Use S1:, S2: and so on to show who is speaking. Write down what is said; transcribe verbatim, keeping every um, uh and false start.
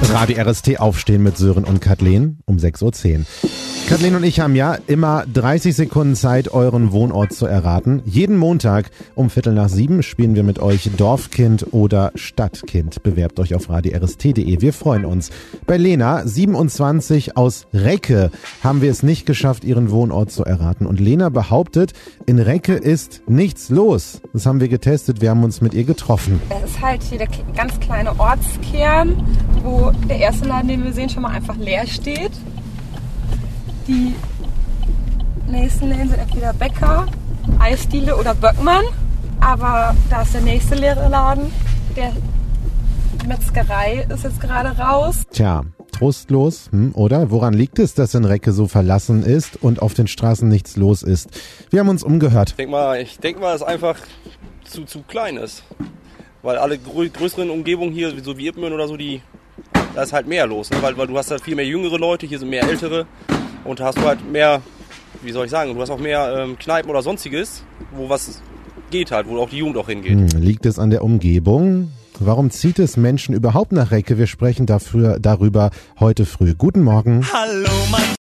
S1: Radio R S T aufstehen mit Sören und Kathleen um sechs Uhr zehn. Kathleen und ich haben ja immer dreißig Sekunden Zeit, euren Wohnort zu erraten. Jeden Montag um Viertel nach sieben spielen wir mit euch Dorfkind oder Stadtkind. Bewerbt euch auf radio r s t punkt d e. Wir freuen uns. Bei Lena, siebenundzwanzig, aus Recke, haben wir es nicht geschafft, ihren Wohnort zu erraten. Und Lena behauptet, in Recke ist nichts los. Das haben wir getestet, wir haben uns mit ihr getroffen.
S2: Es ist halt hier der ganz kleine Ortskern, wo der erste Laden, den wir sehen, schon mal einfach leer steht. Die nächsten Läden sind entweder Bäcker, Eisdiele oder Böckmann. Aber da ist der nächste leere Laden. Der Metzgerei ist jetzt gerade raus.
S1: Tja, trostlos, hm, oder? Woran liegt es, dass in Recke so verlassen ist und auf den Straßen nichts los ist? Wir haben uns umgehört.
S3: Ich denke mal, ich denk mal, dass es einfach zu, zu klein ist. Weil alle grö- größeren Umgebungen hier, so wie Ipmen oder so, die, da ist halt mehr los. Ne? Weil, weil du hast halt viel mehr jüngere Leute, hier sind mehr ältere. Und da hast du halt mehr, wie soll ich sagen, du hast auch mehr ähm, Kneipen oder sonstiges, wo was geht halt, wo auch die Jugend auch hingeht.
S1: Hm, liegt es an der Umgebung? Warum zieht es Menschen überhaupt nach Recke? Wir sprechen dafür, darüber heute früh. Guten Morgen.
S4: Hallo, mein